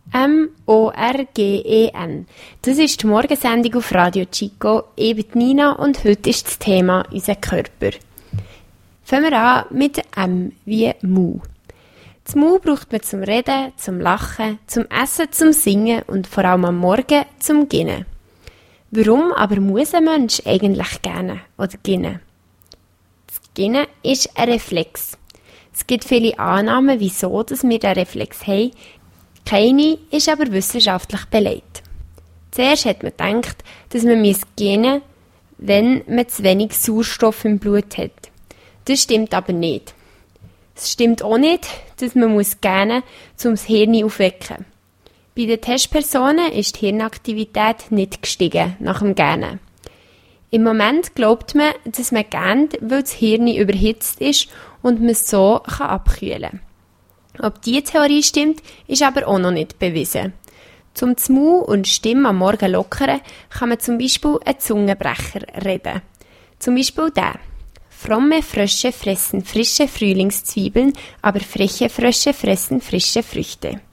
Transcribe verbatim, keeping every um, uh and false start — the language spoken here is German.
M O R G E N. Das ist die Morgensendung auf Radio Chico. Ich bin Nina und heute ist das Thema unser Körper. Fangen wir an mit M wie Mu. Das Mu braucht man zum Reden, zum Lachen, zum Essen, zum Singen und vor allem am Morgen zum Gähnen. Warum aber muss ein Mensch eigentlich gähnen oder gähnen? Das Gähnen ist ein Reflex. Es gibt viele Annahmen, wieso dass wir diesen Reflex haben. Keine ist aber wissenschaftlich belegt. Zuerst hat man gedacht, dass man gähnen muss, wenn man zu wenig Sauerstoff im Blut hat. Das stimmt aber nicht. Es stimmt auch nicht, dass man gähnen muss, um das Hirn aufzuwecken. Bei den Testpersonen ist die Hirnaktivität nicht gestiegen nach dem Gähnen. Im Moment glaubt man, dass man gähnt, weil das Hirn überhitzt ist und man es so abkühlen kann. Ob diese Theorie stimmt, ist aber auch noch nicht bewiesen. Zum Mu und Stimme am Morgen lockern kann man zum Beispiel einen Zungenbrecher reden. Zum Beispiel den. Fromme Frösche fressen frische Frühlingszwiebeln, aber freche Frösche fressen frische Früchte.